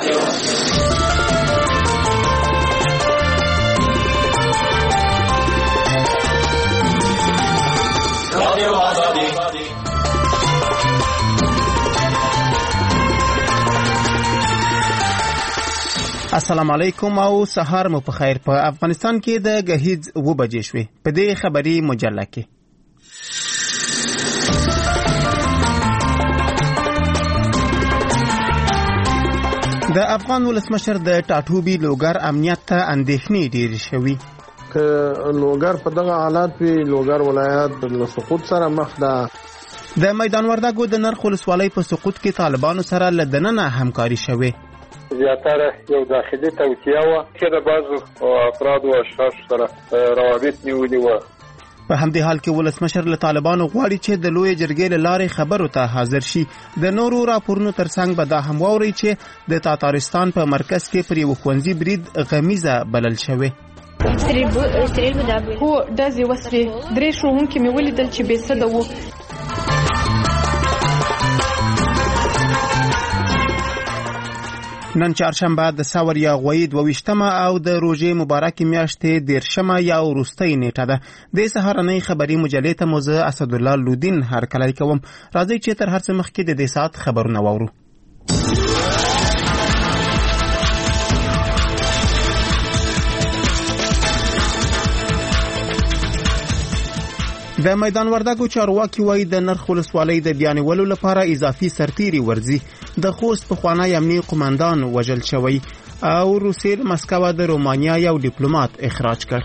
السلام علیکم او سهار مو په خیر. په افغانستان کې د غهیز 2 بجې شوې. په دې خبري مجله کې د افغان ولسمشر د ټاټوبي لوګر امنیت ته اندېښنې ډېرې شوې. که لوګر په دغه حالات وي، لوګر ولایت د سقوط سره مخ ده. د میدان وردګو د نرخ ولسوالۍ په سقوط کې طالبانو سره له دننه همکاري شوې. زیاتره یو داخلي توطیه وه چې د بعضو افراد او اشخاص سره روابط نیولي وه. په همدې حال کې ولسمشر له طالبانو غواړي چې د لوی جرګې له لارې خبرو ته حاضر شي. د نورو راپورونو ترڅنګ به دا هم واوري چې د تاتارستان په مرکز کې پر یو ښوونځي برید غمیزه بلل شوی. هو ډزې وسوې. 3 ښوونکي مې ولیدل چې بې سده وو. نن چهارشنبه د سور یا غوی 22مه او د روژې مبارکې میاشتې 13مه یا وروستۍ نیټه ده. د سهارنۍ خبري مجلې ته مو زه اسدالله لودین هرکلی کوم. راځئ چې تر هر څه مخکې د دې ساعت خبرونه واورو. د میدان وردګو چارواکي وایي د نرخ ولسوالۍ د بیانولو لپاره اضافي سرتیري ورځي. د خوست پخوانی امنیتي قومندان وژل شوی او روسیې له مسکو د رومانیا یو ډیپلوماټ اخراج کړ.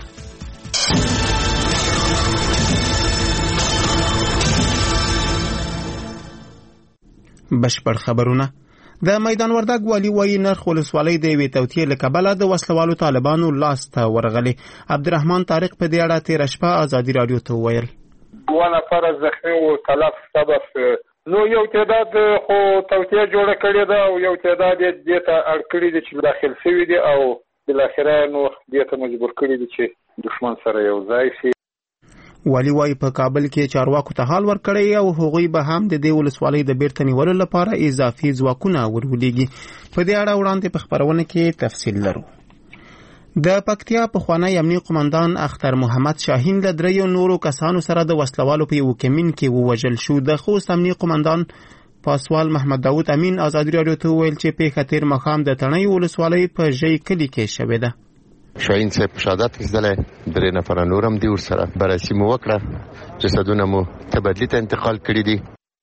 بشپړ خبرونه. د میدان وردګ والی وایي نرخ ولسوالۍ د یوې توطیې له کبله د وسلوالو طالبانو لاس ته ورغلې. عبدالرحمن طارق په دې اړه تېره شپه ازادي راډیو ته وویل 2 نفر زخمي او تلف سبب نو یو تعداد خو توطیه جوړه کړې ده او یو تعداد دې ته اړ کړي دي چې داخل شوي دي او بالاخره نو دې ته مجبور کړي دي چې دښمن سره یو ځای شي. والی وایي په کابل کې چارواکو ته حال ورکړی او هغوی به هم د دې ولسوالۍ د بیرته نیولو لپاره اضافي ځواکونه ورولېږي. په دې اړه وړاندې په خبرونه کې تفصیل لرو. د پکتیا پخوانی امنیتي قومندان اختر محمد شاهین له 3 نورو کسانو سره د وسلوالو په یو کمین کې ووژل شو. د خوست امنیتي قومندان پاسوال محمد داود امین ازادي راډیو ته وویل چې پیښه تیر مخام د تڼۍ ولسوالۍ په ژۍ کلي کې شوې ده. شاهین صاحب په شهادت ایستلی 3 نفر نورم دي ورسره بررسي مو وکړه. جسدونه مو تبدیل ته انتقال کړي دي.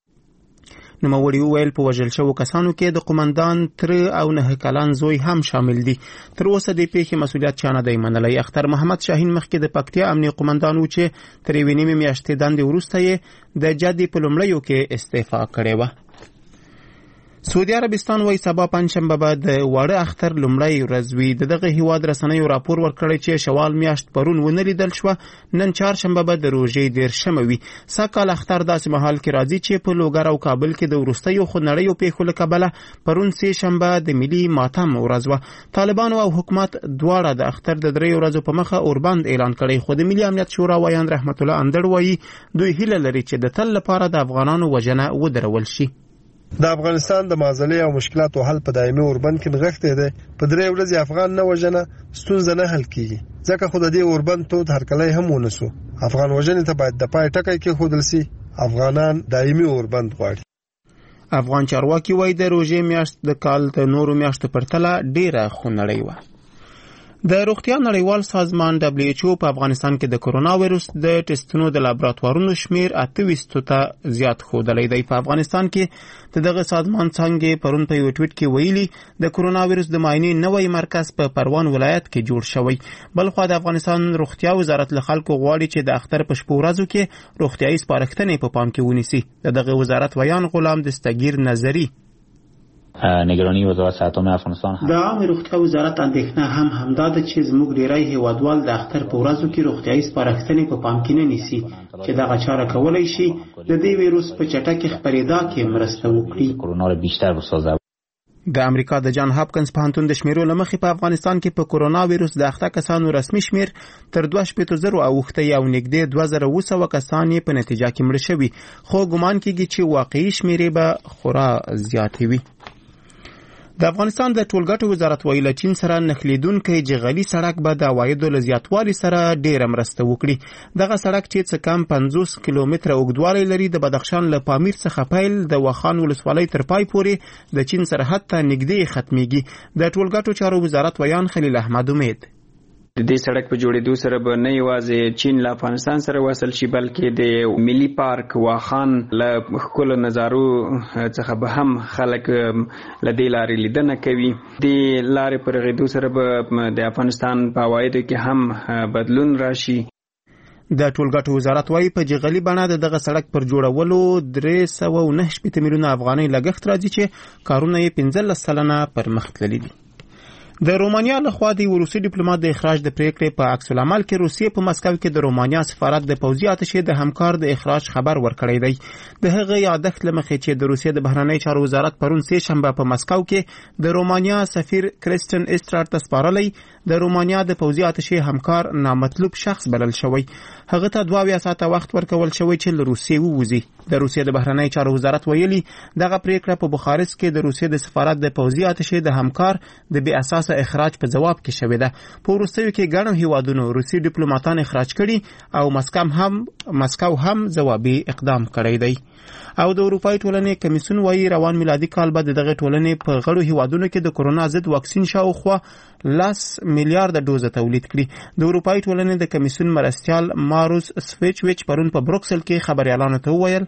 نوموړي وویل په وژل شوو کسانو کې د قومندان تر او 9 کلن زوی هم شامل دي. تر اوسه د پیښې مسؤلیت چا نه دی منلی. اختر محمد شاهین مخکې د پکتیا امنیتي قومندان و چې تر 1.5 میاشتې دندې وروسته یې د جدي په لومړیو کې استعفا کړې وه. سعودي عربستان وایي سبا پنجشنبه به د واړه اختر لومړی ورځ وي. دغه هیواد رسنیو راپور ورکړی چې شوال میاشت پرون ونه لیدل شوه. نن چهارشنبه به د روژې 13مه وي. سږکال اختر داسې مهال کې راځي چې په لوګر او کابل کې د وروستیو خونړیو پیښو له کبله پرون 3 شنبه د ملي ماتم ورځ وه. طالبانو او حکومت دواړه د اختر د 3 ورځو په مخه اوربند اعلان کړی. خو د ملي امنیت شورا وایان رحمت الله اندړ وایي دوی هیله لري چې د تل لپاره د افغانانو وژنه ودرول شي. د افغانستان د معضلې او مشکلاتو حل په دایمي اوربند کې نغښتی دی. په 3 ورځې افغان نه وژنه ستونزه نه حل کیږي، ځکه خو د دې اوربند تود هرکلی هم ونسو. افغان وژنې ته باید د پای ټکی کېښودل سي. افغانان دایمي اوربند غواړي. افغان چارواکي وایي د روژې میاشت د کال د نورو میاشتو پرتله ډیره خونړۍ وه. د روغتیا نړیوال سازمان WHO په افغانستان کې د کرونا وایرس د ټیسټونو د لابراتوارونو شمیر 28 ته زیات ښودلی دی. په افغانستان کې دغه سازمان څنګه پرون په یو ټویټ کې ویلي د کرونا وایرس د معاینې نوی مرکز په پروان ولایت کې جوړ شوی. بلخو د افغانستان روغتیا وزارت له خلکو غواړي چې د اختر په شپو ورځو کې روغتیایي سپارښتنې په پام کې ونیسي. دغه وزارت ویان غلام دستگیر نظری نگرانی وزارت صحت افغانستان د عامه روغتیا وزارت اندېښنه همدا ده چې زموږ ډیری هیوادوال د اختر په ورځو کې روغتیایي سپارښتنې په پام کې نه نیسي چې دغه چاره کولای شي د دې ویروس په چټکۍ خپرېدا کې مرسته وکړي. کرونا رو بیشتر بسازه. د امریکا د جان هاپکنز پوهنتون د شمیرو له مخې په افغانستان کې په کرونا ویروس د اخته کسانو رسمي شمیر تر 2,000 اوښتی او نږدې 2,200 کسان په نتیجه کې مړه شوي، خو ګمان کېږي چې واقعي شمیرې به خورا زیاتې وي. د افغانستان د ټولګټو وزارت ویل چین سره نښلیدونکی جغلي سړک به د عوایدو له زیاتوالي سره ډیره مرسته وکړي. دغه سړک چې څه کم 50 کیلومتره اوږدوالی لري د بدخشان له پامیر څخه پیل د واخان ولسوالۍ تر پای پورې د چین سرحد ته نږدې ختمیږي. د ټولګټو چارو وزارت ویان خلیل احمد امید د دې سړک په جوړېدو سره به نه یوازې چین له افغانستان سره وصل شي بلکې د ملي پارک واخان له ښکلو نظارو څخه به هم خلک له دې لارې لیدنه کوي. د لارې په رغېدو سره به د افغانستان په عوایدو کې هم بدلون راشي. د ټولګټو وزارت وايي په جغلي بڼه دغه سړک پر جوړولو 309 میلیونه افغانۍ لګښت راځي چې کارونه یې 15 سلنه پرمخ تللي دي. د رومانیا لخوا د روسي ډیپلوماټ د اخراج د پریکړې په عکس العمل کې روسیې په مسکو کې د رومانیا سفارت د پوځي اتشې د همکار د اخراج خبر ورکړی دی. د هغه یادښت له مخې چې د روسیې د بهرنی چارو وزارت پرون سه شنبه په مسکو کې د رومانیا سفیر کریستن استرار ته سپارلی د رومانیا د پوځي اتشې همکار نامطلوب شخص بلل شوی. هغه ته 2 ساعته وخت ورکول شوی چې له روسیې ووځي. د روسیې د بهرنی چارو وزارت ویلي دغه پریکړه په بخارست کې د روسیې د سفارت د پوځي اتشې د همکار د بې اساسه اخراج په جواب کې شوې ده. په وروستیو کې ګڼو هیوادونو روسي ډیپلوماټان اخراج کړي او مسکو هم ځوابي اقدام کړی دی. او د اروپای ټولنې کمیسیون وايي روان میلادي کال به دغه ټولنې په غړو هیوادونو کې د کورونا ضد واکسین شاوخوا 10 میلیارډ ډوزه تولید کړي. د اروپای ټولنې د کمیسیون مرستیال ماروس سویچویچ پرون په بروکسل کې خبريالانو ته وویل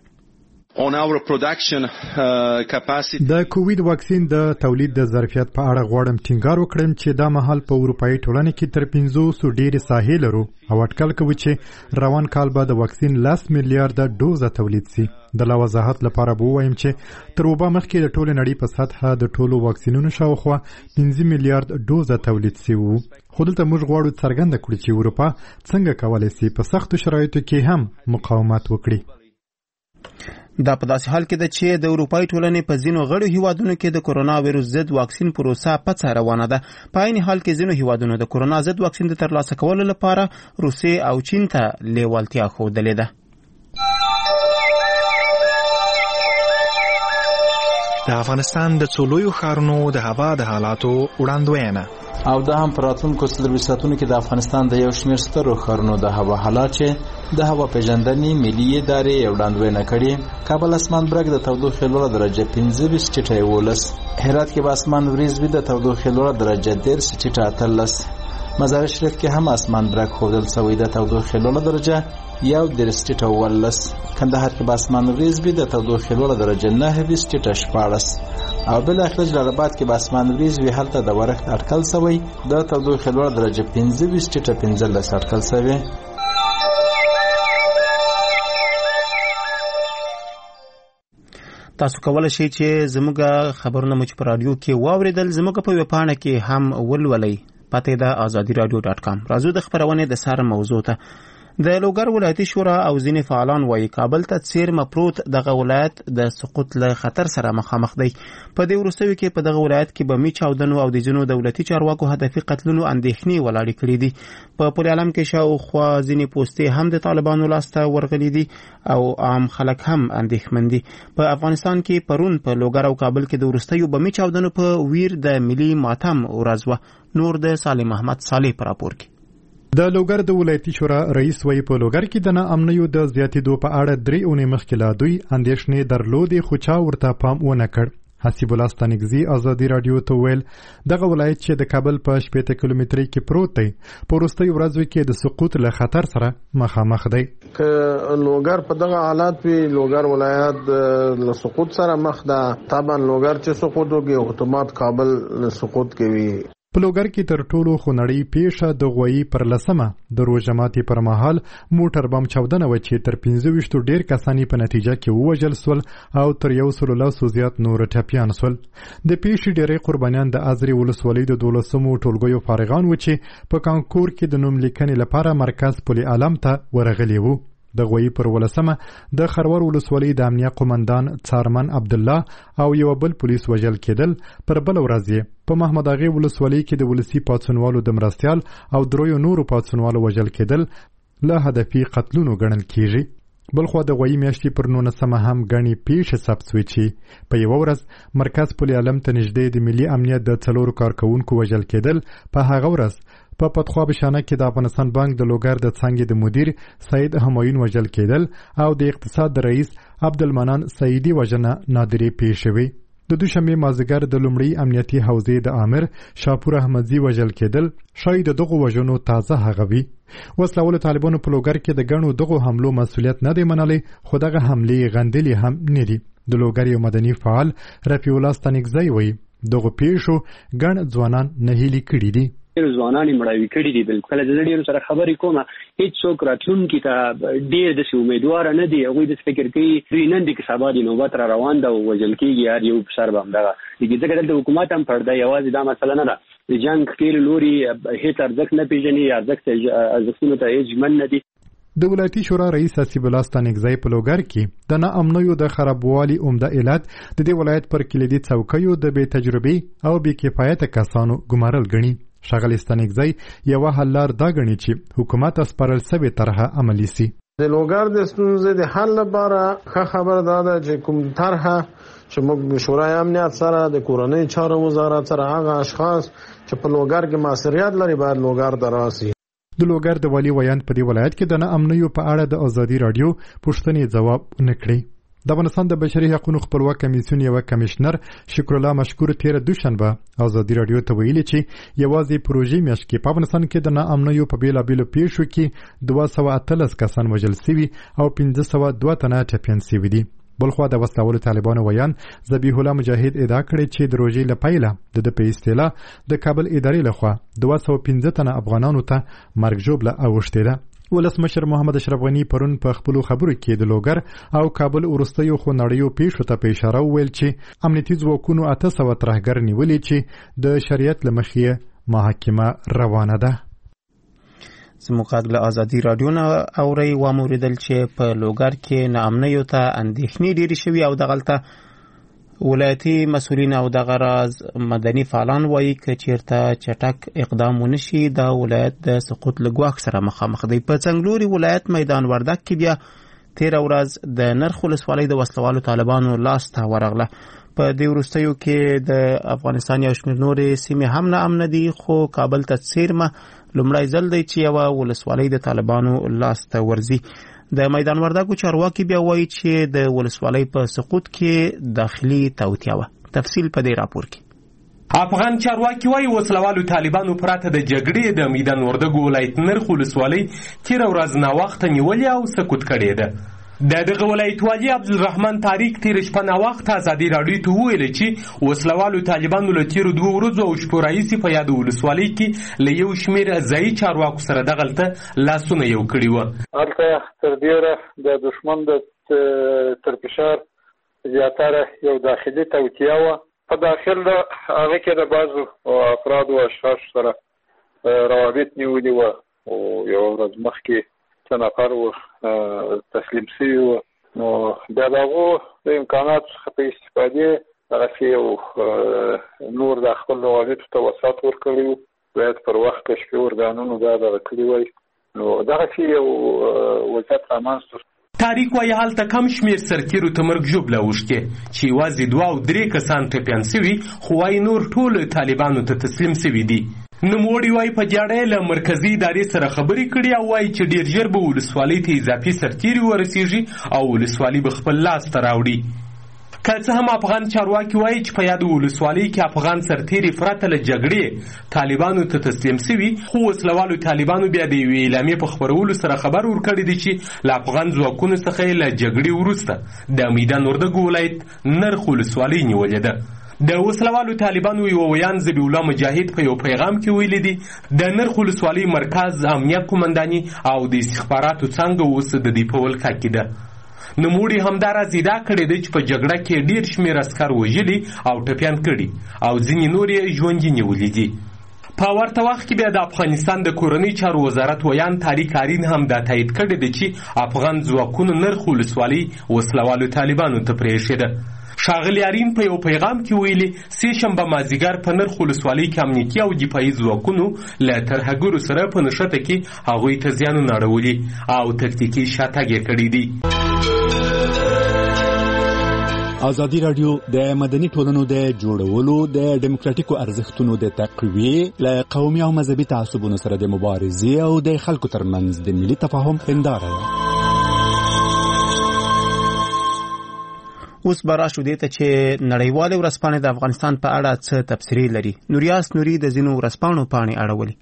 د کووید واکسین د تولید د ظرفیت په اړه غواړم ټینګار وکړم چې دا مهال په اروپאי ټولنه کې تر 500 ډېرې ساحې لرو او اټکل کوي چې روان کال به د واکسین 10 میلیارډ ډوزه تولید شي. د لا وضاحت لپاره به وایم چې تر وبا مخکې د ټول نړۍ په سطحه د ټولو واکسینونو شاوخوا 15 میلیارډ ډوزه تولید شي وو. خو دلته موږ غواړو څرګنده کړو چې اروپا څنګه کولی شي په سختو شرایطو کې هم مقاومت وکړي. دا په داسې حال کې ده چې د اروپای ټولنې په ځینو غړو هیوادونو کې د کورونا ویروس ضد واکسین پروسه پڅه روانه ده. په عین حال کې ځینو هیوادونو د کورونا ضد واکسین د ترلاسه کولو لپاره روسیې او چین ته لیوالتیا ښودلې ده. د افغانستان د څو لویو ښارونو د هوا د حالاتو وړاندوینه او دا هم په راتلونکو 3 ساعتونو کې د افغانستان د یو شمېر سترو ښارونو د هوا حالات چې د هوا پیژندنې ملي ادارې وړاندوینه کړي. کابل اسمان برګ د تودوخې لوړه درجه 15 ټیټه 11. هرات کې به اسمان وریځ وي د تودوخې لوړه درجه 10 ټیټه 13. مزار شریف کې هم اسمان برګ ښودل شوی د تودوخې لوړه درجه 11 ټیټه 14. کندهار کې به اسمان وریځ وي د تودوخې لوړه درجه 9 ټیټه 14. او بل اخر جلال آباد کې به اسمان وریځ وي هلته د ورښت اټکل شوی د تودوخې لوړه درجه 15 ټیټه 15 اټکل شوی. تاسو کولای شئ چې زموږ خبرونه مو په رادیو کې واوریدل زموږ په ویبپاڼه کې هم ولولئ. پته ده azadiradio.com. راځو د خبرونې د سر موضوع ته. د لوګر ولایتي شورا او ځینې فعالان وایي کابل ته څیرمه پروت دغه ولایت د سقوط له خطر سره مخامخ دی. په دې وروستیو کې په دغه ولایت کې بمي چاودنو او د ځینو دولتي چارواکو هدفي قتلونو اندېښنې ولاړې کړې دي. په پورې عالم کې شاوخوا ځینې پوستې هم د طالبانو لاسته ورغلي دي او عام خلک هم اندېښمن دي. په افغانستان کې پرون په لوګر او کابل کې د وروستیو بمي چاودنو په ویر د ملي ماتم ورځ وه. نور د سالم محمد صالح پر راپور کې. د لوګر د ولایتي شورا رئیس وایي په لوګر کې د ناامنیو د زیاتېدو په اړه 3 اونۍ مخکې لا دوی اندېښنې درلودې خو چا ورته پام ونه کړ. حسیب الله ستانکزي ازادي رادیو ته ویل دغه ولایت چې د کابل په 80 کیلومترۍ کې پروت دی په وروستیو ورځو کې د سقوط له خطر سره مخامخ دی. که لوګر په دغه حالات وي لوګر ولایت له سقوط سره مخ ده. طبعا لوګر چې سقوط وکړي اتومات کابل سقوط کوي. په لوګر کې تر ټولو خونړۍ پیښه د غویی پر 10مه د روژه ماتي پر مهال موټر بم چاودنه و چې تر 25 ډیر کسانی په نتیجه کې ووژل سول او تر 100 زیات نور ټپیان سول. د پیښې ډېری قربانیان د ازري ولسوالۍ د 12مو ټولګیو فارغان و چې په کانکور کې د نوم لیکنې لپاره مرکز پل عالم ته ورغلي وو. د غویی پر 10مه د خروار ولسوالۍ د امنیه قومندان څارمن عبد الله او یو بل پولیس وژل کېدل. پر بل ورځ په محمد اغه ولسوالۍ کې د ولسی پاتسونوالو د مرستيال او درویو نورو پاتسونوالو وژل کېدل له هدفي قتلونو ګڼل کیږي. بلخوا د غوي میاشتې پر 19 هم غني پیښه ثبت شوې چې په یو ورځ مرکز پل عالم ته نږدې د ملي امنیت د 4 کارکونکو وژل کېدل. په هغه ورځ په پتخوا بشانه کې د افغانستان بانک د لوګر د څنګه د مدیر سید همایون وژل کېدل او د اقتصاد د رئیس عبدالمنان سعیدی وژنه نادرې پیښ شوې. د دوشنبه مازدیګر د لومړی امنیتي حوزې د امر شاپور احمدزي وژل کېدل شاید دغه وژنو تازه هغوي. وسلهوالو طالبانو په لوګر کې د غنو دغه حملو مسولیت نه دی منلي، خو دغه حملې غندلې هم نه دي. د لوګر یو مدني فعال رفیع الله ستانکزی وایي دغه پیښو ګڼ ځوانان نهیلي کړي دي. ځوانان مړاوي کړي دي. بالکل د ډیرو سره خبرې کومه، هیڅ څوک راتلونکي ته ډیر د امیدوار نه دي. هغوی د فکر کوي دوی نن د سبا د نوبت را روان ده او وژل کېږي هر یو سر به همدغه دي. ځکه دلته حکومت هم پرده یوازې دا مسله نه ده. د جنګ ښکېل لوري هیڅ ارزښت نه پېژني، ارزښتونو ته هیڅ ژمن نه دي. د ولایتي شورا رئیس حسیب الله ستانکزی په لوګر کې د ناامنیو د خرابوالي عمده علت د دې ولایت پر کلیدي څوکیو د بې تجربې او بې کفایته کسانو ګمارل ګڼي. ښاغلی ستانکزی یوه حل لار دا ګڼي چې حکومت سپارل سوې طرحه عملي سي. د لوګر د ستونزې د حل لپاره ښه خبر دا ده چې کوم طرحه چې موږ شورای امنیت سره د کورنۍ چارو وزارت سره هغه اشخاص چې په لوګر کې مسؤلیت لري باید لوګر ته راسي. د لوګر د والي ویاند په دې ولایت کې د ناامنیو په اړه د ازادي راډیو پوښتنې ځواب نه کړی. د افغانستان د بشري حقوقو خپلواک کمیسیون یو کمشنر شکر الله مشکور تیر دوشنبه ازادي راډیو ته ویلي چې یوازې پروژې میاشت کې په افغانستان کې د ناامنیو په بیلابیلو پیښو کې 213 کسان وژل شوي او 502 تنه ټپیان شوي دي. بلخوا د وسلهوالو طالبانو ویان ذبیح الله مجاهد ادعا کړې چې د روژې له پیله د په اصطلاح د کابل ادارې لخوا 215 تنه افغانانو ته مرګ ژوبله اوښتې ده. ولسمشر محمد اشرف غنی پرون په خپلو خبرو کې د لوګر او کابل وروستیو خونړیو پیښو ته په اشاره وویل چې امنیتي ځواکونو 800 ترهګر نیولي چې د شریعت له مخې محاکمه روانه ده. زموږ غږ له ازادي راډیو نه اورئ واوریدل چې په لوګر کې ناامنیو ته اندېښنې ډېرې شوي او دغلته ولایتي مسؤلین او دغه راز مدني فعالان وایي که چیرته چټک اقدام ونشي دا ولایت د سقوط له ګواښ سره مخامخ دی. په څنګلوري ولایت میدان وردګ کې بیا تیره ورځ د نرخ ولسوالۍ د وسلوالو طالبانو لاس ته ورغله. په دې وروستیو کې د افغانستان یو شمېر نورې سیمې هم ناامنه دي، خو کابل ته څیرمه لومړی ځل دی چې یوه ولسوالۍ د طالبانو لاس ته ورځي. د میدان وردګو چارواکي بیا وایي چې د ولسوالۍ په سقوط کې داخلي توطیه وه. تفصیل په دې راپور کې. افغان چارواکي وایي وسلوالو طالبانو پرته د جګړې د میدان وردګو ولایت نرخ ولسوالۍ تېره ورځ ناوخته نیولې او سقوط کړې ده. دغه ولایت والی عبدالرحمن طارق تیر شپه ناوخته ازادي راډیو ته وویل چې وسلوالو طالبانو له تیرو 2 ورځو او شپو راهیسې په یاد ولسوالۍ کې له یو شمېر ځایي چارواکو سره دغلته لاسونه یو کړي وو. هلته تر ډېره د دښمن تر فشار زیاتره یو داخلي توطیه وه. په داخل هغه کې د بعضو افرادو او اشخاصو سره روابط نیولي وه او یوه ورځ مخکې څه نفر تسلیم شوي وو. نو بیا د هغو د امکاناتو څخه په استفادې دغسې یو نور د خپل روابطو ته وسعت ورکړی وو. باید پر وخت د شپې ورګانونو دا دغه کړي وای. نو دغسې یو وضعیت رامنځته شو. طارق وایي هلته کم شمېر سرتېرو ته مرګ ژوبله اوښتې چې یوازې 2 او 3 کسان ټپیان شوي، خو وایي نور ټول طالبانو ته تسلیم شوي دي. نوموړي وایي په دې اړه له مرکزي ادارې سره خبرې کړي او وایي چې ډېر ژر به ولسوالۍ ته اضافي سرتېري ورسېږي او ولسوالۍ به خپل لاس ته راوړي. که څه هم افغان چارواکي وایي چې په یادو ولسوالۍ کې افغان سرتېري پرته له جګړې طالبانو ته تسلیم شوي، خو وسلوالو طالبانو بیا د یوې اعلامیې په خپرولو سره خبر ورکړی دی چې له افغان ځواکونو څخه یې له جګړې وروسته د میدان وردګو ولایت نرخ ولسوالۍ نیولې ده. د وسلوالو طالبانو یو ویان ذبیح الله مجاهد په یو پیغام کې ویلي دي د نرخ ولسوالۍ مرکز امنیت قومنداني او د استخباراتو څانګه اوس د دې په ولکه کې ده. نوموړي همداراز ادعا کړې ده چې په جګړه کې ډېر شمېر عسکر وژلي او ټپیان کړي او ځینې نور یې ژوندي نیولي دي. په ورته وخت کې بیا د افغانستان د کورنۍ چارو وزارت ویان طارق آرین هم دا تایید کړی دی چې افغان ځواکونو نرخ ولسوالۍ وسلوالو طالبانو ته پرېښې ده. ښاغلي آرین په یو پیغام کې ویلي سې شنبه مازدیګر په نرخ ولسوالۍ کې امنیتي او دفاعي ځواکونو له ترهګرو سره په نښته کې هغوی ته زیانونه اړولي او تکتیکي شاتګ یې کړی دی. ازادي راډیو د مدني ټولنو د جوړولو د ډیموکراټیکو ارزښتونو د تقویې له قومي او مذهبي تعصبونو سره د مبارزې او د خلکو ترمنځ د ملي تفاهم هنداره ده. اوس به راشو دې ته چې نړیوالې ورځپاڼې د افغانستان په اړه څه تبصرې لري. نوریاس نوري د ځینو ورځپاڼو پاڼې اړولي.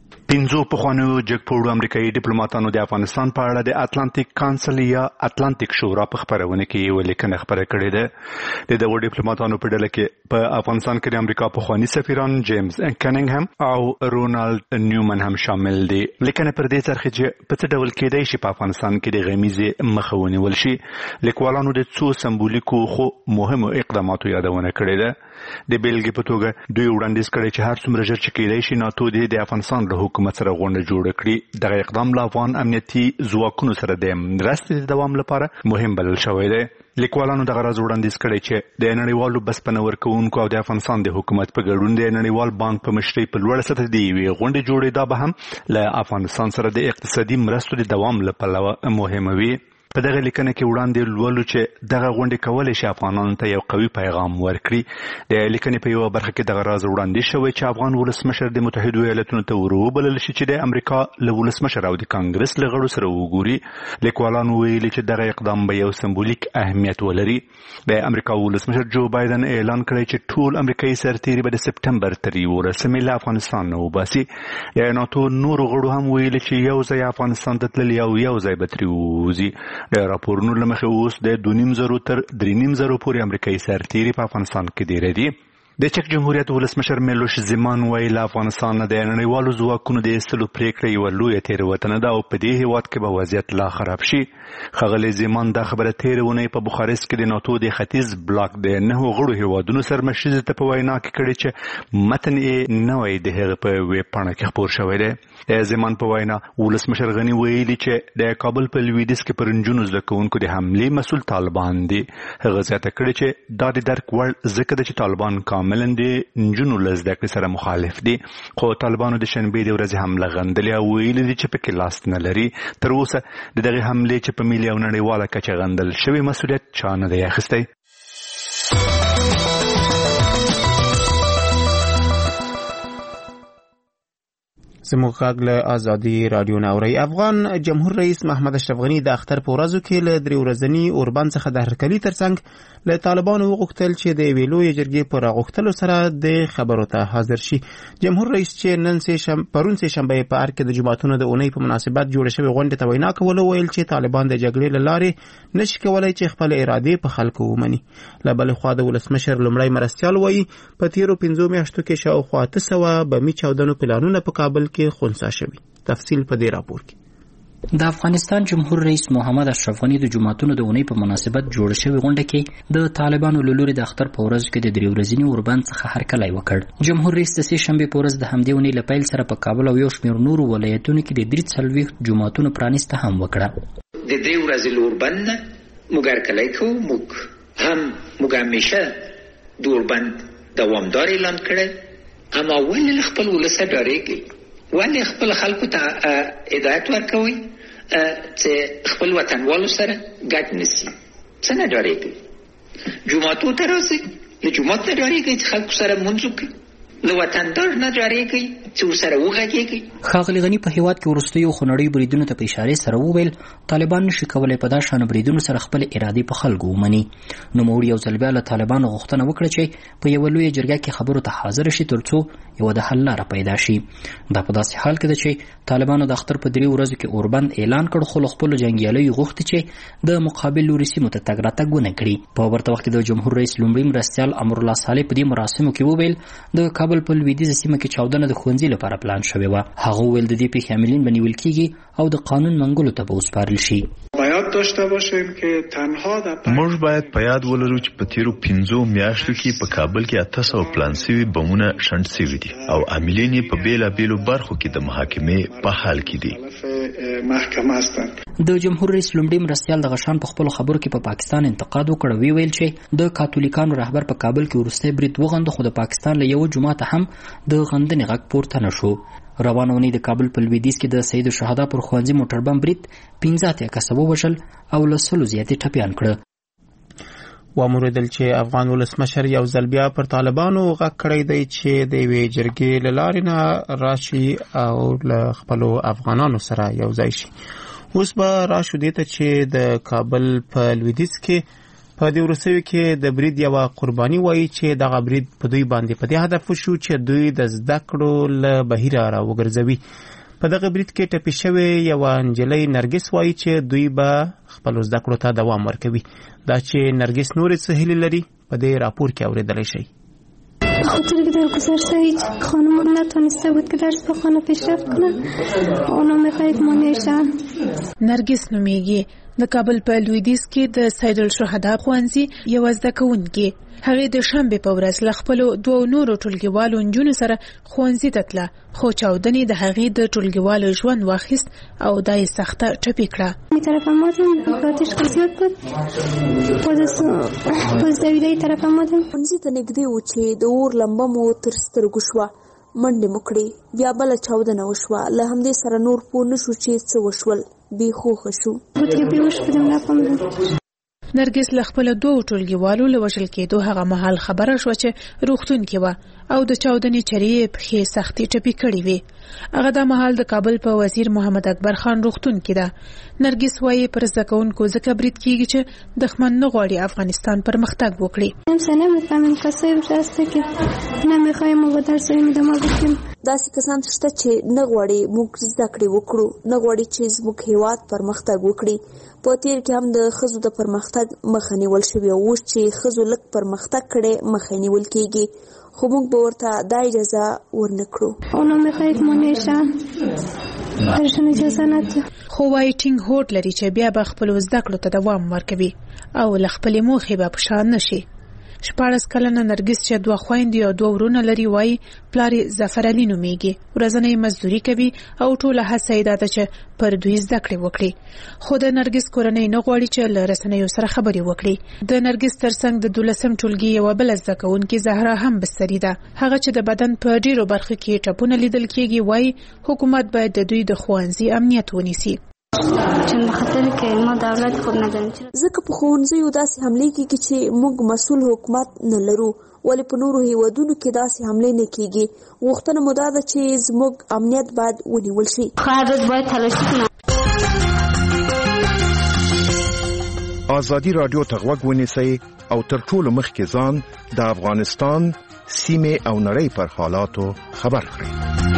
15 پخوانیو جګپوړو امریکایي ډیپلوماټانو د افغانستان په اړه د اتلانتیک کانسل یا اتلانتیک شورا په خبرونه کې یو لیکنه خبره کړې ده. د دغو ډیپلوماټانو په ډله کې په افغانستان کې د امریکا پخوانی سفیران جیمز کنینګهم او رونالد نیومن هم شامل دي. لیکنه پر دې څرخي چې په څه ډول کېدای شي په افغانستان کې د غمیزې مخه ونیول شي. لیکوالانو د څو سمبولیکو خو مهمو اقداماتو یادونه کړې ده. د بیلګې په توګه دوی وړاندیز کړی چې هر څومره ژر چې کېدای شي ناتو د افغانستان له حکومت سره غونډه جوړه کړي. دغه اقدام له افغان امنیتي ځواکونو سره د مرستې د دوام لپاره مهم بلل شوی دی. لیکوالانو دغه راز وړاندیز کړی چې د نړیوالو بسپنه ورکوونکو او د افغانستان د حکومت په ګډون د نړیوال بانک په مشرۍ په لوړه سطح د یوې غونډې جوړېدا به هم له افغانستان سره د اقتصادي مرستو د دوام لپاره مهمه وي. په دغه لیکنه کې وړاندې لولو چې دغه غونډې کولی شي افغانانو ته یو قوي پیغام ورکړي. د لیکنې په یوه برخه کې دغه راز وړاندیز شوی چې افغان ولسمشر د متحدو ایالتونو ته وروبلل شي چې د امریکا له ولسمشر او د کانګرس له غړو سره وګوري. لیکوالانو ویلي چې دغه اقدام به یو سمبولیک اهمیت ولري. د امریکا ولسمشر جو بایدن اعلان کړی چې ټول امریکایي سرتیري به د سپټمبر تر 11 له افغانستان نه وباسي. د ناتو نورو غړو هم ویلي چې یو ځای افغانستان ته تللي او یو ځای به ترې ووځي. د راپورونو له مخې اوس د 2.5 تر 3.5 پورې امریکایي سرتیري په افغانستان کې ډېر دي. د چک جمهوریت ولسمشر میلوش زیمان وایي له افغانستان نه د نړیوالو ځواکونو د ایستلو پریکړه یوه لویه تېروتنه ده او په دې هېواد کې به وضعیت لا خراب شي. ښاغلی زیمان دا خبره تېره اونۍ په بوخارست کې د ناتو د ختیځ بلاک د 9 غړو هېوادونو سرمشریزې ته په وینا کې کړې چې متن یې نوی د هغه په ویب پاڼه کې خپور شوی دی. زیمان په وینا ولسمشر غني ویلي چې د کابل په لویدیځ کې پر نجونو زده کوونکو د حملې مسؤل طالبان دي. هغه زیاته کړې چې دا د درک وړ ځکه ده چې طالبان کاملا د نجونو له زده کړې سره مخالف دي. خو طالبانو د شنبې د ورځې حمله غندلې او ویلي دي چې پکې لاس نه لري. تر اوسه د دغې حملې چې په ملي او نړیواله کچه غندل شوی مسؤلیت چا نه دی اخیستی. زموږ غږ له ازادي راډیو نه اورئ. افغان جمهور رئیس محمد اشرف غني د اختر په ورځو کې له 3 ورځني اوربند څخه د هرکلي ترڅنګ له طالبانو وغوښتل چې د یوې لویې جرګې په راغوښتلو سره د خبرو ته حاضر شي. جمهور رئیس چې پرون سه شنبه په ارګ کې د جمعتونو د اونۍ په مناسبت جوړ شوی غونډې ته وینا کوله ویل چې طالبان د جګړې له لارې نشي کولای چې خپل ارادې په خلکو ومني. له بل خوا د ولسمشر لومړی مرستیال وایي په تیرو 15 میاشتو کې شاوخوا 800 بمي چاودنو پلانونه په کابل کې خنثی شوي. تفصیل په دې راپور کې. د افغانستان جمهور رئیس محمد اشرف غني د جمعتونو د اونۍ په مناسبت جوړ شوی غونډه کې د طالبانو له لوري د اختر په ورځ کې د 3 ورځني اوربند څخه هرکلی وکړ. جمهور رئیس د سه شنبې په ورځ د همدې اونۍ له پیل سره په کابل او یو شمېر نورو ولایتونو کې د 43 جمعتونو پرانیسته هم وکړه. د 3 ورځې اوربند موږ هرکلی کوو. موږ همیشه د اوربند دوامدار اعلان کړی. اما ولې خپل ولس ډارېږي؟ ولې خپل خلکو ته هدایت ورکوي چې خپل وطنوالو سره ګډ نشي؟ څه نه ډارېږي؟ جوماتو ته راځي، له جومات نه ډارېږي چې خلکو سره لمونځ وکړي، له وطندار نه ډارېږي چې ورسره وغږېږي. ښاغلي غني په هېواد کې وروستیو خونړیو بریدونو ته په اشارې سره وویل طالبان نشي کولی په دا شانو بریدونو سره خپل ارادې په خلکو ومني. نوموړي یو ځل بیا له طالبانو غوښتنه وکړه چې په یوه لویه جرګه کې خبرو ته حاضر شي تر څو یوه د حل لاره پیدا شي. دا په داسې حال کې ده چې طالبانو د اختر په 3 ورځو کې اوربند اعلان کړ، خو له خپلو جنګیالیو غوښتي چې د مقابل لوري سیمو ته تګ راتګ ونه کړي. په ورته وخت کې د جمهور رئیس لومړي مرستیال امرالله صالح په دې مراسمو کې وویل د کابل په لویدیځه سیمه کې چاودنه د ښوونځي لپاره پلان شوې وه. هغه وویل د دې پیښې عاملین به نیول کېږي او د قانون منګولو ته به وسپارل شي. باید یاد داشته باشیم که تنها در موږ باید په یاد ولرو چې په تیرو 15 میاشتو کې په کابل کې 800 پلان سوي بمونه شنډ سوي دي او عاملین په بیلابیلو برخو کې د محاکمې په حال کې دي. محکمه هستند. د جمهور رئیس لومړي مرستیال د غشان په خپل خبرو کې په پاکستان انتقاد وکړ، ویل چې د کاتولیکانو رهبر په کابل کې ورسته برید وغند، خو د پاکستان له یو جماعت هم د غندنې غږ پورته نشو. روانه ونی د کابل په لویدیځ کې د سید الشهدا پر خوانزي موټر بم برید 15 کسه ووژل او له 100 زیاتې ټپیان کړه. واموریدل چې افغان ولسمشر یو ځل بیا پر طالبانو غږ کړی دی چې د یوې جرګې له لارې نه راشي او له خپلو افغانانو سره یو ځای شي. اوس به راشو دې ته چې د کابل په لویدیځ کې په دې وروستیو کې د برید یوه قرباني وایي چې دغه برید په دوی باندې په دې هدف وشو چې دوی د زده کړو له بهیره راوګرځوي. په دغه برید کې ټپي شوې یوه نجلۍ نرګس وایي چې دوی به خپلو زده کړو ته دوام ورکوي. دا چې نرګس نورې څه هیلې لري په دې راپور کې اورېدلی شئ. خاطر که درگذشته هیچ خانم نتونسته بود که درس بخونه پیشرفت کنه، اونا میخواهید مانعشن. نرګس نومیږي، د کابل په لویدیځ کې د سید الشهدا ښوونځي یوه زده کوونکې. هغې د شنبې په ورځ له خپلو 2 نورو ټولګیوالو نجونو سره ښوونځي ته تله، خو چاودنې د هغې د ټولګیوالو ژوند واخیست او دا یې سخته ټپي کړه. طرف آمدم، آتش خیلی زیاد بود، پازدویده طرف آمدم. ښوونځي ته نږدې و چې د اور لمبه مو تر سترګو شوه، منډې مو کړې، بیا بله چاودنه وشوه. له همدې سره نور پوه نه شو چې څه وشول، بې خوښه شو. نرګس له خپلو 2 ټولګیوالو له وژل کېدو هغه مهال خبره شوه چې روغتون کې وه او د چاودنې چرې یې پښې سختې ټپي کړې وې. هغه دا مهال د کابل په وزیر محمد اکبر خان روغتون کې ده. نرګس وایي پر زده کوونکو ځکه برید کېږي چې دښمن نه غواړي افغانستان پرمختګ وکړي. داسې کسان شته چې نه غواړي موږ زده کړې وکړو، نه غواړي چې زموږ هېواد پرمختګ وکړي. په تیر کې هم د ښځو د پرمختګ مخه نیول شوې، اوس چې ښځو لږ پرمختګ کړی مخه نیول کېږي، خو موږ به ورته دا اجازه ورنه کړو. خو وایي ټینګ هوډ لري چې بیا به خپلو زده کړو ته دوام ورکوي او له خپلې موخې به په شا نه شي. 14 کلنه نرګس چې 2 خویندې او 2 ورونه لري وایي پلار یې ظفر علي نومیږي، ورځنی مزدوري کوي او ټوله هڅه یې دا ده چې پر دوی زده کړې وکړي. خو د نرګس کورنۍ نه غواړي چې له رسنیو سره خبرې وکړي. د نرګس ترڅنګ د 12م ټولګي یوه بله زده کوونکې زهرا هم بستري ده. هغه چې د بدن په ډیرو برخو کې ټپونه لیدل کېږي وایي حکومت باید د دوی د ښوونځي امنیت ونیسي. ځکه په ښوونځیو داسې حملې کېږي چې موږ مسؤل حکومت نه لرو، ولې په نورو هیوادونو کې داسې حملې نه کېږي. غوښتنه مو دا ده چې زموږ امنیت باید ونیول شي. ازادي رادیو ته غوږ ونیسئ او تر ټولو مخکې ځان د افغانستان سیمې او نړۍ پر حالاتو خبر کړئ.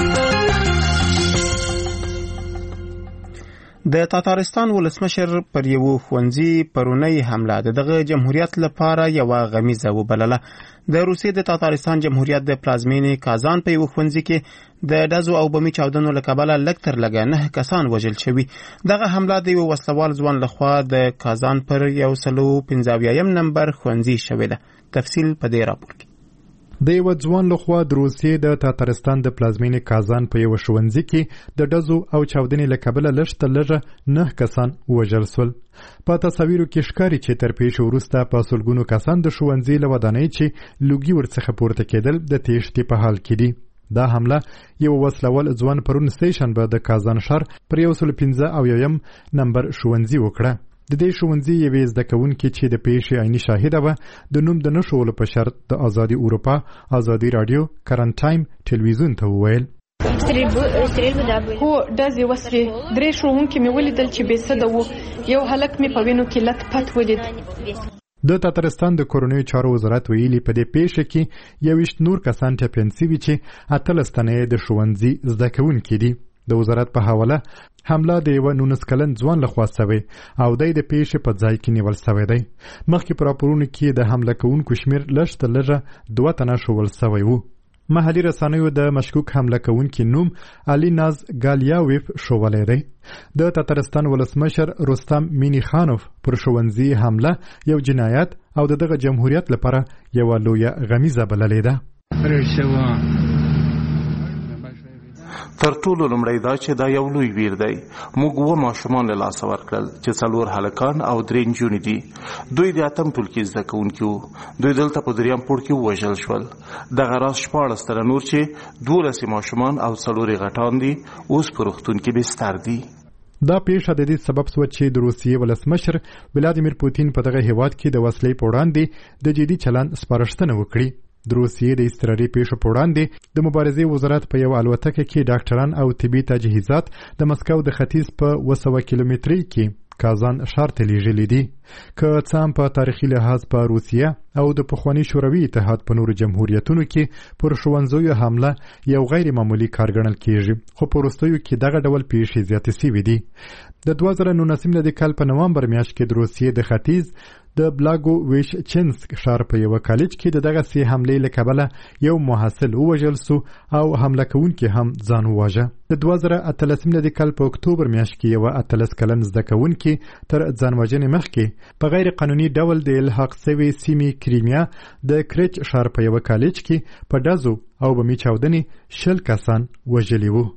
د تاتارستان ولسمشر پر یو ښوونځي پرونی حمله دغه جمهوریت لپاره یوه غمیزه وبلله. د روسیې د تاتارستان جمهوریت د پلازمینې کازان په یو ښوونځي کې د ډزو او بمي چاودنو له کبله لږ تر لږه 9 کسان وژل شوي. دغه حمله د یو وسلوال ځوان لخوا د کازان پر 155 نمبر ښوونځي شوې ده. تفصیل په دې راپور کې. د یو ځوان لخوا د روسیې د تاتارستان د پلازمینې کازان په یو ښوونځي کې د ډزو او چاودنې له کبله لږ تر لږه 9 کسان وژل شول. په تصاویرو کې ښکاري چې تر پیښې وروسته په سلګونو کسان د ښوونځي له ودانۍ چې لوګي ورڅخه پورته کېدل د تېښتې په حال کې دي. دا حمله یو وسلوال ځوان پرون سټیشنبه د کازان ښار پر 155 نمبر ښوونځي وکړه. د دې ښوونځي یوې زده کوونکې چې د پیښې عیني شاهده وه د نوم د نه ښوولو په شرط د ازادي اروپا ازادي راډیو کرنټ ټایم ټلویزیون ته وویل هو ډزې وسوې. 3 ښوونکي مې ولیدل چې بې سده وو. یو هلک مې په وینو کې لت پت ولید. د تاتارستان د کورنیو چارو وزارت ویلي په دې پیښه کې 21 نور کسان ټپیان شوي چې 18 تنه د ښوونځي زده کوونکي دي. د وزارت په حواله حمله د یو 19 کلن ځوان لخوا شوې او د پیښې په ځای کې نیول شوی دی. مخکې په راپورونو کې د حمله کوونکو شمیر لږ تر لږه 2 تنه ښوول شوی وو. محلي رسنیو د مشکوک حمله کوونکي نوم علي ناز ګالیاویف ښوولی دی. د تترستان ولسمشر رستم مینیخانوف پر ښوونځي حمله یو جنایت او دغه جمهوریت لپاره یوه لویه غمیزه بللې ده. تر ټولو لومړی دا چې دا یو لوی ویر دی. موږ 2 ماشومان له لاسه ورکړل چې 4 هلکان او 3 نجونې دي. دوی د 8م ټولګي زده کوونکي وو. دوی دلته په 3م پوړ کې ووژل شول. دغه راز 14 تنه نور چې 12 ماشومان او 4 غټان دي اوس په روغتون کې بستر دي. دا پیښه د دې سبب شوه چې د روسیې ولسمشر ولادیمیر پوتین په دغه هیواد کې د وسلې په وړاندې د جدي چلند سپارښتنه وکړي. د روسیې د اضطراري پیښو په وړاندې د مبارزې وزارت په یو الوتکه کې ډاکټران او طبي تجهیزات د مسکو د ختیځ په 200 کیلومتري کې کازان ښار ته لیږلي دي. که څه هم په تاریخي لحاظ په روسیه او د پخواني شوروي اتحاد په نورو جمهوریتونو کې پر ښوونځیو حمله یو غیر معمولي کار ګڼل کیږي، خو په وروستیو کې دغه ډول پیښې زیاتې سوي دي. د 2019 کال په نومبر میاشت کې د روسیې د ختیځ د بلاګو ویشچنسک ښار په یو کالج کې د دغه سي حملې له کبله یو محصل ووژل سو او حمله کوونکی هم ځان وواژه. د 2018 کال په اکتوبر میاشت کې یو 18 کلن زده کوونکی تر ځان وژنې مخکې په غیر قانوني ډول د الحاق سوي سیمې کریمیا د کریچ ښار په یو کالج کې په ډزو او بمي چاودنې 60 کسان وژلي وو.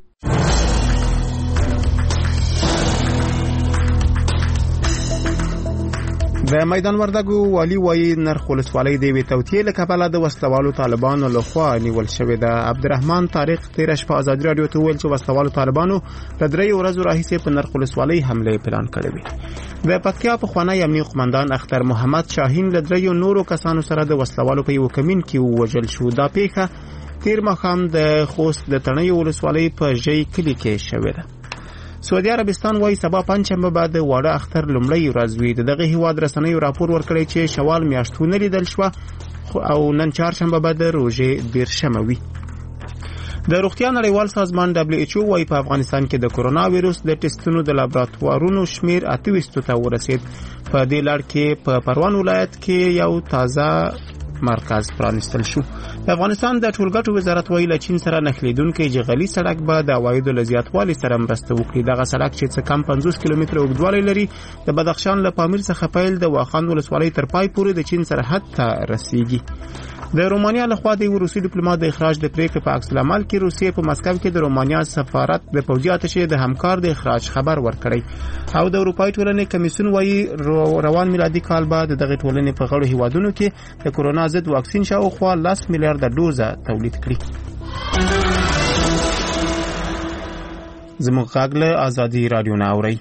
د میدان وردګو والی وایي نرخ ولسوالۍ د یوې توطیې له کبله د وسلوالو طالبانو لخوا نیول شوې ده. عبدالرحمن طارق تېره شپه ازادي راډیو ته وویل چې وسلوالو طالبانو له 3 ورځو راهیسې په نرخ ولسوالۍ حملې پلان کړې وې. د پکتیا پخوانی امنیي قمندان اختر محمد شاهین له 3 نورو کسانو سره د وسلوالو په یو کمین کې ووژل شو. دا پیښه تیر ماښام د خوست د تڼیو ولسوالۍ په ژی کلي کې شوې ده. سعودي عربستان وايي سبا پنځشنبه به د واړه اختر لومړی ورځ وي. دغه هیواد رسنیو راپور ورکړی چې شوال میاشت ونه لیدل شوه او نن چهارشنبه به د روژې 12مه وي. د روغتیا نړیوال سازمان WHO وايي په افغانستان کې د کرونا وایرس د ټیسټونو د لابراتوارونو شمیر 28 ته ورسید. په دې لړ کې په پروان ولایت کې یو تازه مرکز پرانستل شو. د افغانستان د ټولګټو وزارت ویل چین سره نښلېدونکي جغلي سړک به د عوایدو له زیاتوالي سره مرسته وکړي. دغه سړک چې څه کم 50 کیلومتره اوږدوالی لري د بدخشان له پامیر څخه پیل د واخان ولسوالۍ تر پای پورې د چین سرحد ته رسیږي. د رومانیا لخوا د روسي ډیپلوماټ د اخراج د پریکړې په عکس العمل کې روسیې په مسکو کې د رومانیا سفارت د پوځي اتشې د همکار د اخراج خبر ورکړی. او د اروپایي ټولنې کمیسیون وايي روان میلادي کال بعد دغه ټولنې په غړو هیوادونو کې د کرونا ضد واکسین شاوخوا 10 میلیارډ ډوزه تولید کړي. زموږ غږ له ازادي راډیو نه اورئ.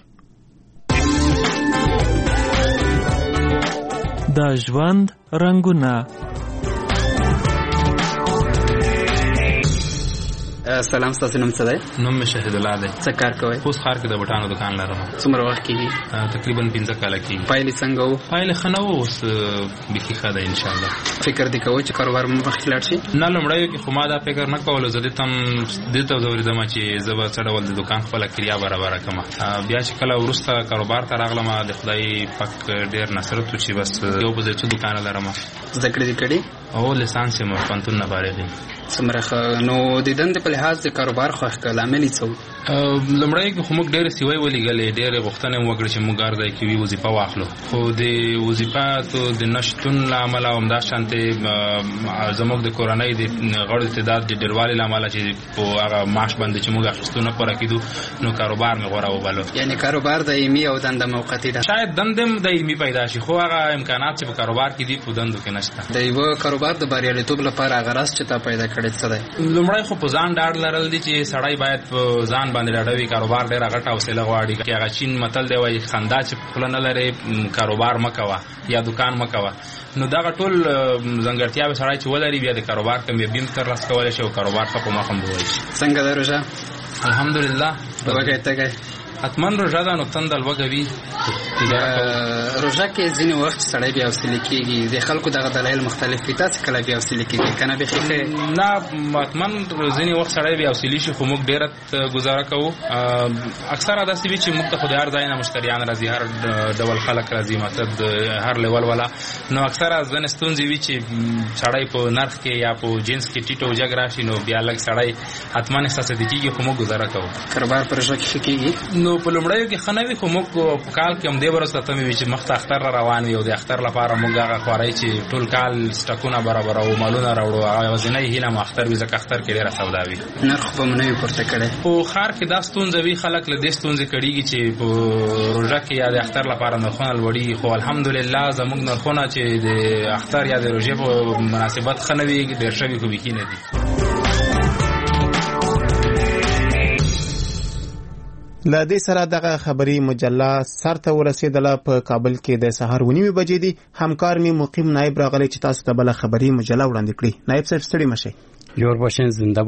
د ژوند رنګونه. سلام، ستاسو نوم څه دی؟ نوم مې شهید الله دی. څه کار کوئ؟ اوس ښار کې د بوټانو دکان لرم. څومره وخت کېږي؟ تقریبا 15 کاله کېږي. پایلې څنګه وو؟ پایلې ښه نه وو، اوس بیخي ښه ده انشاءالله. فکر دې کوئ چې کاروبار مخکې لاړ شي؟ نه، لومړیو کې خو ما دا فکر نه کولو. زه دې ته ځورېدم چې زه به څه ډول د دکان خپله کریا برابره کړم. بیا چې کله وروسته کاروبار ته راغلم د خدای پاک ډېر نصرت و چې بس یو په ځای څو دوکانه لرم. زده کړې دې کړې؟ او لیسانس یې مې پوهنتون نه فارغ یم. څومره ښه. نو د دندې په لحاظ د کاروبار خوښ کړه لامل یې څه و؟ لومړی کې خو موږ ډېرې سیوۍ ولیږلې، ډېرې غوښتنې مو وکړې چې موږ هر ځای کې وي وظیفه واخلو، خو د وظیفاتو د نشتون له امله او همداشانتې زموږ د کورنۍ د غړو تعداد د ډېروالي له امله چې په هغه معاش باندې چې موږ اخیستو نه پوره کېدو، نو کاروبار مې غوره وبلو. یعنې کاروبار دایمي او دنده موقتي ده؟ شاید دنده هم دایمي پیدا شي، خو هغه امکانات چې په کاروبار کې دي په دندو کې نشته. د یوه کاروبار د بریالیتوب لپاره هغه راز چې تا پیدا کړی څه دی؟ لومړی خو په ځان ډاډ لرل دي چې سړی باید په ځان باندې ډاډه وي. کاروبار ډېره غټه حوصله غواړي. هغه چین متل دی وایي خندا چې په خوله نه لرې کاروبار مه کوه یا دکان مه کوه. نو دغه ټول ځانګړتیاوې سړی چې ولري بیا د کاروبار کامیابي هم ترلاسه کولی شي او کاروبار ښه په مخ هم ووایي شي. څنګه ده روژه؟ الحمدلله. وږی تږی؟ حتما روژه ده نو تنده لوږه وي، روژه کې ځینې وخت سړی بیا حوصلې کېږي د خلکو دغه دلایل مختلف وي تاسې کله بیا حوصلې کېږي که نه بیخي نه حتما ځینې وخت سړی بیا حوصلې شي خو موږ ډېره ګزاره کوو اکثره داسې وي چې موږ ته خو د هر ځای نه مشتریان راځي هر ډول خلک راځي مطلب هر لیول والا نو اکثره ځینې ستونزې وي چې سړی په نرخ کې یا په جنس کې ټیټ او جګ راشي نو بیا لږ سړی حتما احساساتي کېږي خو موږ ګزاره کوو کاروبار په روژه کې ښه کېږي نو په لومړیو کې ښه نه وي خو موږ په کال کې هم دې ورځ ته تمې وي چې مخ ته اختر را روان وي او د اختر لپاره موږ هغه خوارۍ چې ټول کال سټکونه برابروو مالونه راوړو هغه یوازینۍ هیله مو اختر وي ځکه اختر کې ډېره سودا وي نرخ به مو نه وي پورته کړی په ښار کې دا ستونزه وي خلک له دې ستونزې کړېږي چې په روژه کې یا د اختر لپاره نرخونه لوړېږي خو الحمدلله زموږ نرخونه چې د اختر یا د روژې په مناسبت ښه نه وي ډېر شوي خو بیخي نه دي له دې سره دغه خبري مجله سر ته ورسېدله په کابل کې د سهار 9 بجې دي همکار می مقیم نائب راغلی چې تاسو ته بل خبري مجله وړاندې کړي نائب صاحب ستړي مشه جوړ باشین زنده